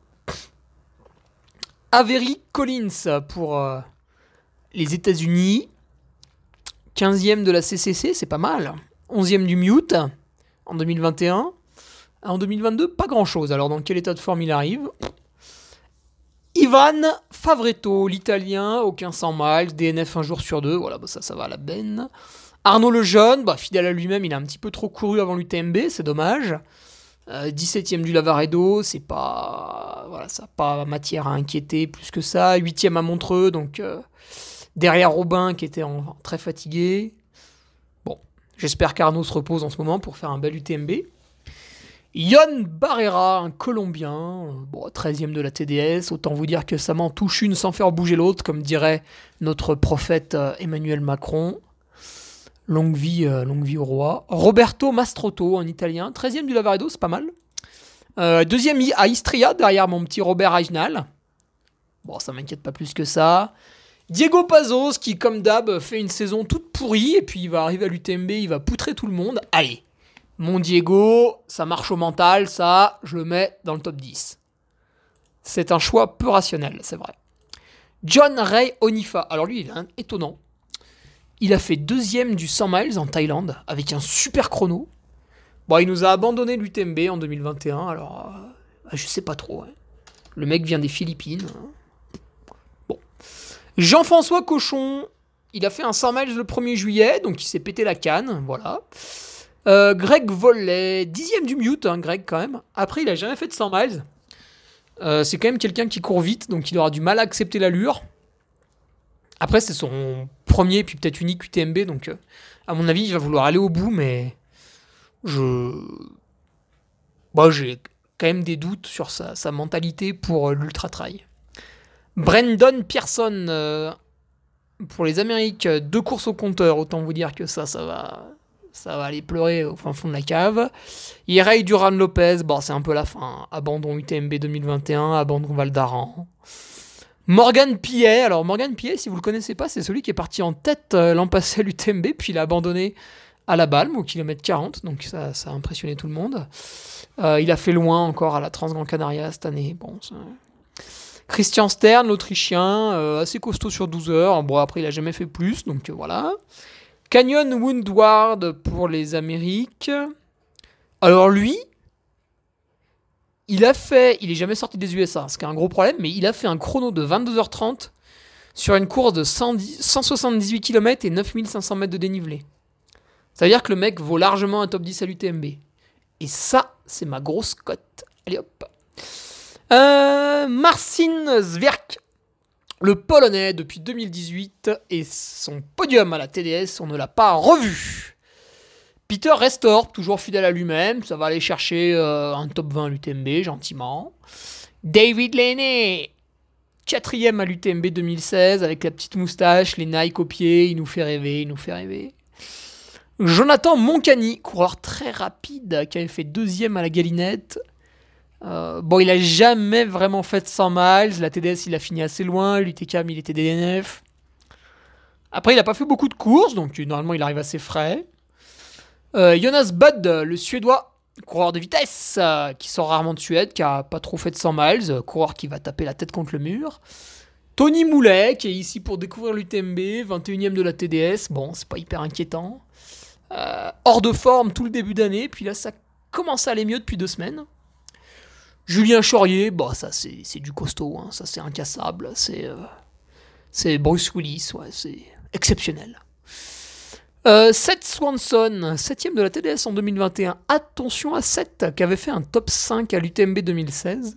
Avery Collins pour euh, les États-Unis. quinzième de la C C C, c'est pas mal. onzième du Mute en deux mille vingt et un. En deux mille vingt-deux, pas grand-chose. Alors, dans quel état de forme il arrive? Ivan Favretto, l'italien, aucun cent miles, D N F un jour sur deux. Voilà, bah ça, ça va à la benne. Arnaud Lejeune, bah, fidèle à lui-même, il a un petit peu trop couru avant l'U T M B, c'est dommage. Euh, dix-septième du Lavaredo, c'est pas... Voilà, ça n'a pas matière à inquiéter plus que ça. huitième à Montreux, donc euh, derrière Robin qui était en, très fatigué. Bon, j'espère qu'Arnaud se repose en ce moment pour faire un bel U T M B. Yon Barrera, un Colombien, bon, treizième de la T D S, autant vous dire que ça m'en touche une sans faire bouger l'autre, comme dirait notre prophète Emmanuel Macron. Longue vie, euh, longue vie au roi. Roberto Mastrotto, un Italien, treizième du Lavaredo, c'est pas mal. Euh, deuxième à Istria, derrière mon petit Robert Reijnal. Bon, ça m'inquiète pas plus que ça. Diego Pazos, qui comme d'hab fait une saison toute pourrie, et puis il va arriver à l'U T M B, il va poutrer tout le monde. Allez, mon Diego, ça marche au mental, ça, je le mets dans le top dix. C'est un choix peu rationnel, c'est vrai. John Ray Onifa, alors lui, il est étonnant. Il a fait deuxième du cent miles en Thaïlande avec un super chrono. Bon, il nous a abandonné l'U T M B en deux mille vingt et un, alors euh, je sais pas trop. Ouais. Le mec vient des Philippines. Bon. Jean-François Cochon, il a fait un cent miles le premier juillet, donc il s'est pété la canne, voilà. Euh, Greg Vollet, dixième du mute, hein, Greg quand même. Après, il a jamais fait de cent miles. Euh, c'est quand même quelqu'un qui court vite, donc il aura du mal à accepter l'allure. Après, c'est son premier, puis peut-être unique U T M B, donc euh, à mon avis, il va vouloir aller au bout, mais je... Bon, j'ai quand même des doutes sur sa, sa mentalité pour euh, l'ultra-trail. Brandon Pearson, euh, pour les Amériques, deux courses au compteur, autant vous dire que ça, ça va... Ça va aller pleurer au fin fond de la cave. Irey Duran Lopez, bon, c'est un peu la fin. Abandon U T M B deux mille vingt et un, abandon Val d'Aran. Morgan Pillet, alors Morgan Pillet, si vous le connaissez pas, c'est celui qui est parti en tête euh, l'an passé à l'U T M B, puis il a abandonné à la Balme au kilomètre quarante, donc ça, ça a impressionné tout le monde. Euh, il a fait loin encore à la Transgran Canaria cette année. Bon, ça... Christian Stern, l'Autrichien, euh, assez costaud sur douze heures. Bon, après, il a jamais fait plus, donc euh, voilà. Canyon Woodward pour les Amériques. Alors lui, il a fait, il est jamais sorti des U S A, ce qui est un gros problème, mais il a fait un chrono de vingt-deux heures trente sur une course de cent soixante-dix-huit kilomètres et neuf mille cinq cents mètres de dénivelé. Ça veut dire que le mec vaut largement un top dix à l'U T M B. Et ça, c'est ma grosse cote. Allez hop. Euh, Marcin Zwerk. Le Polonais depuis deux mille dix-huit et son podium à la T D S, on ne l'a pas revu. Peter Restorp, toujours fidèle à lui-même, ça va aller chercher euh, un top vingt à l'U T M B, gentiment. David Laney, quatrième à l'U T M B deux mille seize, avec la petite moustache, les Nike au pied, il nous fait rêver, il nous fait rêver. Jonathan Moncani, coureur très rapide, qui avait fait deuxième à la Galinette. Euh, bon, il a jamais vraiment fait de cent miles. La T D S, il a fini assez loin. L'U T C A M, il était D N F. Après, il a pas fait beaucoup de courses, donc normalement, il arrive assez frais. Euh, Jonas Budd, le Suédois, coureur de vitesse, euh, qui sort rarement de Suède, qui a pas trop fait de cent miles, euh, coureur qui va taper la tête contre le mur. Tony Moulet, qui est ici pour découvrir l'U T M B, vingt et unième de la T D S. Bon, c'est pas hyper inquiétant. Euh, hors de forme tout le début d'année, puis là, ça commence à aller mieux depuis deux semaines. Julien Chaurier, bah ça c'est, c'est du costaud, hein, ça c'est incassable, c'est, euh, c'est Bruce Willis, ouais, c'est exceptionnel. Euh, Seth Swanson, septième de la T D S en deux mille vingt et un, attention à Seth, qui avait fait un top cinq à l'U T M B deux mille seize.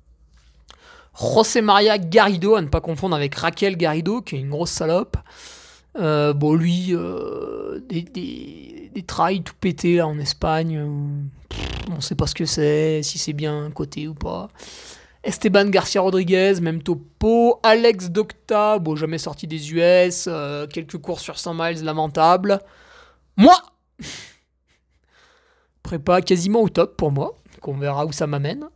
José Maria Garrido, à ne pas confondre avec Raquel Garrido, qui est une grosse salope. Euh, bon, lui, euh, des, des, des trails tout pétés là, en Espagne. Euh, pff, on sait pas ce que c'est, si c'est bien coté ou pas. Esteban Garcia Rodriguez, même topo. Alex Docta, bon, jamais sorti des U S. Euh, quelques courses sur cent miles, lamentable. Moi prépa quasiment au top pour moi. Donc on verra où ça m'amène.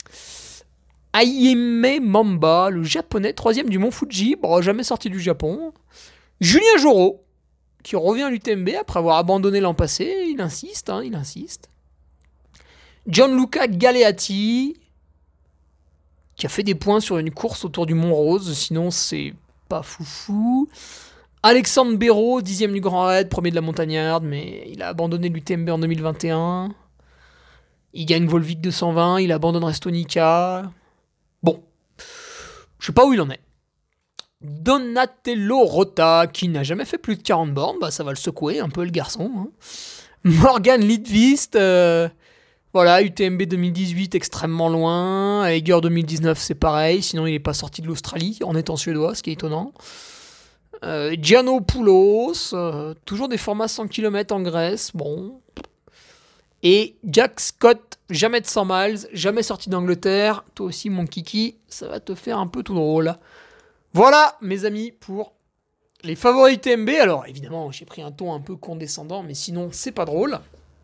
Ayeme Mamba, le japonais, troisième du Mont Fuji. Bon, jamais sorti du Japon. Julien Jorot, qui revient à l'U T M B après avoir abandonné l'an passé. Il insiste, hein, il insiste. Gianluca Galeatti, qui a fait des points sur une course autour du Mont Rose. Sinon, c'est pas foufou. Alexandre Béraud, dixième du Grand Raid, premier de la Montagnarde, mais il a abandonné l'U T M B en deux mille vingt et un. Il gagne Volvic deux cent vingt, il abandonne Restonica. Bon, je sais pas où il en est. Donatello Rota, qui n'a jamais fait plus de quarante bornes, bah ça va le secouer un peu le garçon. Hein. Morgan Lidvist, euh, voilà, U T M B deux mille dix-huit extrêmement loin. Eiger deux mille dix-neuf c'est pareil, sinon il n'est pas sorti de l'Australie en étant suédois, ce qui est étonnant. Euh, Giannopoulos, euh, toujours des formats cent kilomètres en Grèce, bon. Et Jack Scott, jamais de cent miles, jamais sorti d'Angleterre. Toi aussi mon kiki, ça va te faire un peu tout drôle. Voilà, mes amis, pour les favoris U T M B. Alors, évidemment, j'ai pris un ton un peu condescendant, mais sinon, c'est pas drôle.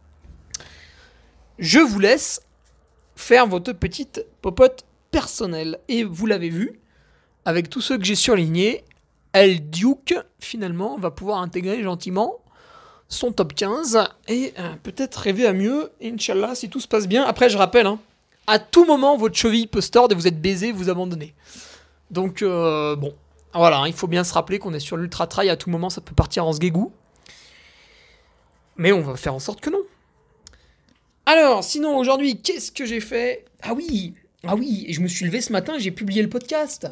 Je vous laisse faire votre petite popote personnelle. Et vous l'avez vu, avec tous ceux que j'ai surlignés, El Duke, finalement, va pouvoir intégrer gentiment son top quinze et euh, peut-être rêver à mieux, Inch'Allah, si tout se passe bien. Après, je rappelle, hein, à tout moment, votre cheville peut se tordre et vous êtes baisé, vous abandonnez. Donc, euh, bon, Voilà, il faut bien se rappeler qu'on est sur l'ultra trail, à tout moment ça peut partir en sguégou. Mais on va faire en sorte que non. Alors, sinon aujourd'hui, qu'est-ce que j'ai fait? Ah oui, ah oui, je me suis levé ce matin, j'ai publié le podcast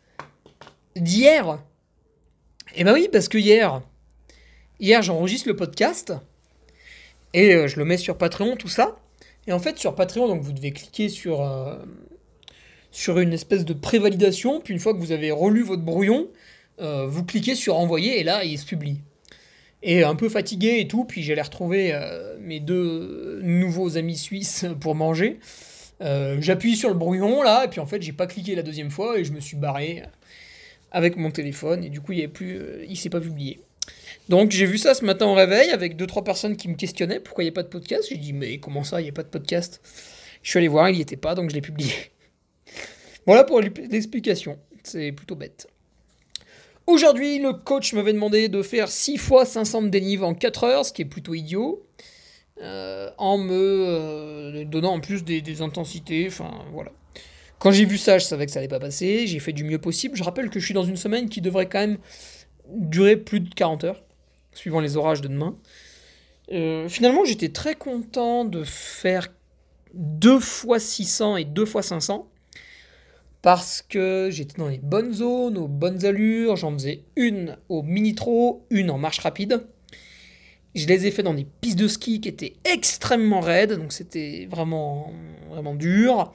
d'hier. Eh ben oui, parce que hier, hier j'enregistre le podcast et euh, je le mets sur Patreon, tout ça. Et en fait, sur Patreon, donc vous devez cliquer sur, euh, sur une espèce de prévalidation, puis une fois que vous avez relu votre brouillon, euh, vous cliquez sur envoyer et là, il se publie. Et un peu fatigué et tout, puis j'allais retrouver euh, mes deux nouveaux amis suisses pour manger. Euh, j'appuie sur le brouillon là, et puis en fait, j'ai pas cliqué la deuxième fois et je me suis barré avec mon téléphone, et du coup, il y avait plus, euh, il s'est pas publié. Donc j'ai vu ça ce matin au réveil avec deux trois personnes qui me questionnaient pourquoi il n'y a pas de podcast. J'ai dit mais comment ça il n'y a pas de podcast? Je suis allé voir, il n'y était pas, donc je l'ai publié. Voilà pour l'explication, c'est plutôt bête. Aujourd'hui, le coach m'avait demandé de faire six fois cinq cents de dénive en quatre heures, ce qui est plutôt idiot, euh, en me euh, donnant en plus des, des intensités, enfin voilà. Quand j'ai vu ça, je savais que ça allait pas passer, j'ai fait du mieux possible. Je rappelle que je suis dans une semaine qui devrait quand même durer plus de quarante heures, suivant les orages de demain. Euh, finalement, j'étais très content de faire deux fois six cents et deux fois cinq cents, parce que j'étais dans les bonnes zones, aux bonnes allures, j'en faisais une au mini-tro, une en marche rapide. Je les ai fait dans des pistes de ski qui étaient extrêmement raides, donc c'était vraiment, vraiment dur.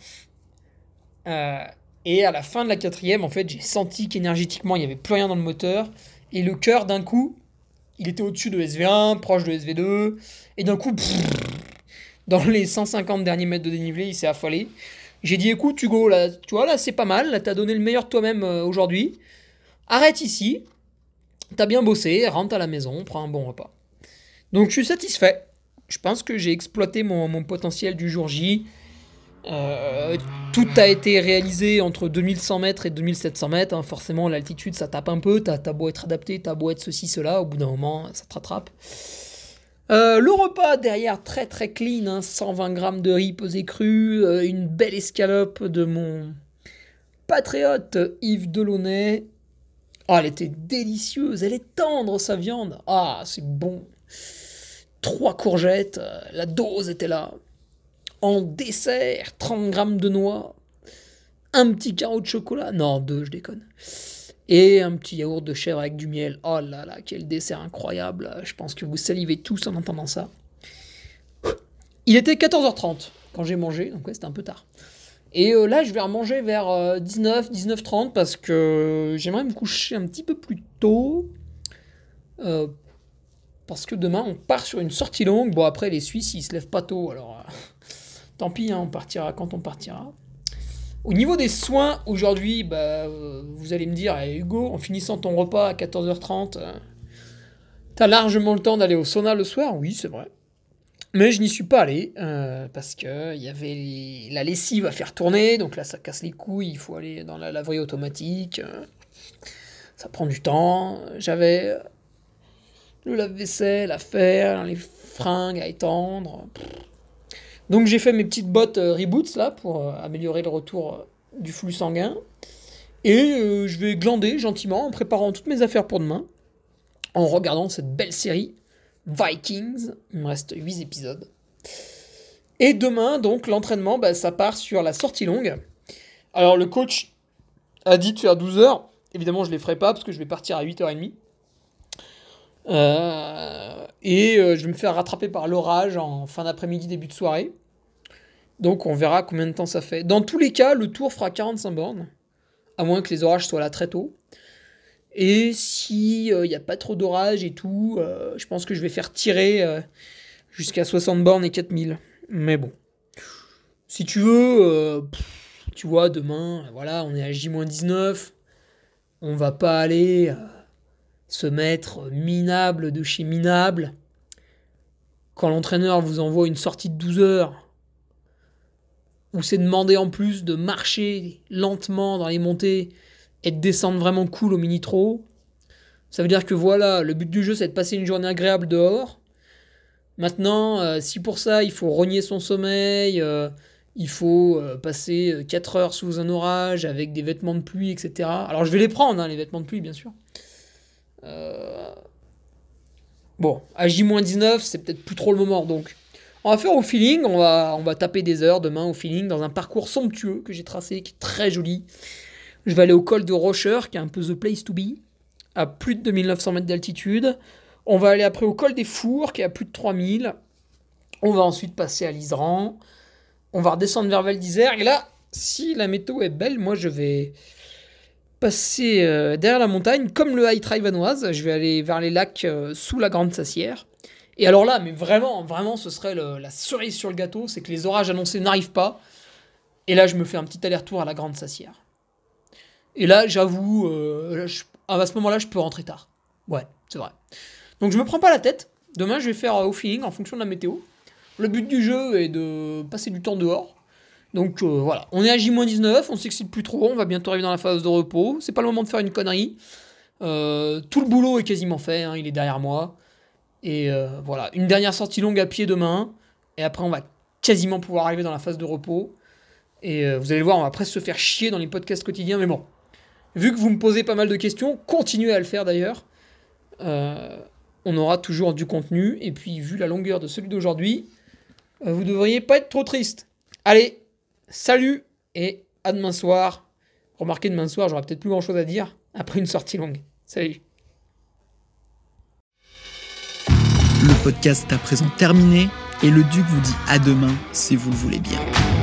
Euh, et à la fin de la quatrième, en fait, j'ai senti qu'énergétiquement, il n'y avait plus rien dans le moteur, et le cœur, d'un coup, il était au-dessus de S V un, proche de S V deux, et d'un coup, pff, dans les cent cinquante derniers mètres de dénivelé, il s'est affalé. J'ai dit, écoute Hugo, là, tu vois, là c'est pas mal, là t'as donné le meilleur de toi-même euh, aujourd'hui. Arrête ici, t'as bien bossé, rentre à la maison, prends un bon repas. Donc je suis satisfait. Je pense que j'ai exploité mon, mon potentiel du jour J. Euh, tout a été réalisé entre deux mille cent mètres et deux mille sept cents mètres. Hein. Forcément, l'altitude ça tape un peu, t'as, t'as beau être adapté, t'as beau être ceci, cela, au bout d'un moment, ça te rattrape. Euh, le repas derrière très très clean, hein, cent vingt grammes de riz pesé cru, euh, une belle escalope de mon patriote Yves Delaunay. Ah, elle était délicieuse, elle est tendre sa viande. Ah, c'est bon. Trois courgettes, euh, la dose était là. En dessert, trente grammes de noix, un petit carreau de chocolat. Non, deux, je déconne. Et un petit yaourt de chèvre avec du miel. Oh là là, quel dessert incroyable. Je pense que vous salivez tous en entendant ça. Il était quatorze heures trente quand j'ai mangé, donc ouais, c'était un peu tard. Et euh, là, je vais remanger vers euh, dix-neuf, dix-neuf trente parce que j'aimerais me coucher un petit peu plus tôt. Euh, parce que demain, on part sur une sortie longue. Bon, après, les Suisses, ils se lèvent pas tôt, alors euh, tant pis, hein, on partira quand on partira. Au niveau des soins, aujourd'hui, bah, euh, vous allez me dire, hey, Hugo, en finissant ton repas à quatorze heures trente, euh, t'as largement le temps d'aller au sauna le soir? Oui, c'est vrai. Mais je n'y suis pas allé, euh, parce que y avait les- la lessive à faire tourner, donc là, ça casse les couilles, il faut aller dans la laverie automatique, euh, ça prend du temps. J'avais euh, le lave-vaisselle à faire, les fringues à étendre. Donc j'ai fait mes petites bottes euh, reboots là pour euh, améliorer le retour euh, du flux sanguin. Et euh, je vais glander gentiment en préparant toutes mes affaires pour demain, en regardant cette belle série Vikings. Il me reste huit épisodes. Et demain, donc, l'entraînement, bah, ça part sur la sortie longue. Alors le coach a dit de faire douze heures. Évidemment, je ne les ferai pas parce que je vais partir à huit heures trente. Euh, et euh, je vais me faire rattraper par l'orage en fin d'après-midi, début de soirée. Donc on verra combien de temps ça fait. Dans tous les cas, le tour fera quarante-cinq bornes, à moins que les orages soient là très tôt. Et si il euh, n'y a pas trop d'orage et tout, euh, je pense que je vais faire tirer euh, jusqu'à soixante bornes et quatre mille. Mais bon. Si tu veux, euh, pff, tu vois, demain, voilà, on est à J dix-neuf. On va pas aller... Euh, se mettre minable de chez minable. Quand l'entraîneur vous envoie une sortie de douze heures, où c'est demandé en plus de marcher lentement dans les montées et de descendre vraiment cool au mini-tro, ça veut dire que voilà, le but du jeu c'est de passer une journée agréable dehors. Maintenant, euh, si pour ça il faut rogner son sommeil, euh, il faut euh, passer quatre heures sous un orage avec des vêtements de pluie, et cetera. Alors je vais les prendre, hein, les vêtements de pluie, bien sûr. Euh... Bon, à J moins dix-neuf, c'est peut-être plus trop le moment, donc on va faire au feeling, on va, on va taper des heures demain au feeling dans un parcours somptueux que j'ai tracé, qui est très joli. Je vais aller au col de Rocher, qui est un peu the place to be, à plus de deux mille neuf cents mètres d'altitude. On va aller après au col des Fours, qui est à plus de trois mille. On va ensuite passer à l'Iseran. On va redescendre vers Val d'Isère. Et là, si la météo est belle, moi je vais passer euh, derrière la montagne, comme le High Trail vanoise. Je vais aller vers les lacs euh, sous la Grande Sassière. Et alors là, mais vraiment, vraiment, ce serait le, la cerise sur le gâteau, c'est que les orages annoncés n'arrivent pas. Et là, je me fais un petit aller-retour à la Grande Sassière. Et là, j'avoue, euh, je, à ce moment-là, je peux rentrer tard. Ouais, c'est vrai. Donc je me prends pas la tête. Demain, je vais faire euh, au feeling en fonction de la météo. Le but du jeu est de passer du temps dehors. Donc euh, voilà, on est à J moins dix-neuf, on s'excite plus trop, on va bientôt arriver dans la phase de repos. C'est pas le moment de faire une connerie. Euh, tout le boulot est quasiment fait, hein, il est derrière moi. Et euh, voilà, une dernière sortie longue à pied demain. Et après, on va quasiment pouvoir arriver dans la phase de repos. Et euh, vous allez le voir, on va presque se faire chier dans les podcasts quotidiens. Mais bon, vu que vous me posez pas mal de questions, continuez à le faire d'ailleurs. Euh, on aura toujours du contenu. Et puis, vu la longueur de celui d'aujourd'hui, euh, vous devriez pas être trop triste. Allez, salut et à demain soir. Remarquez, demain soir, j'aurai peut-être plus grand chose à dire après une sortie longue. Salut. Le podcast est à présent terminé et le Duc vous dit à demain si vous le voulez bien.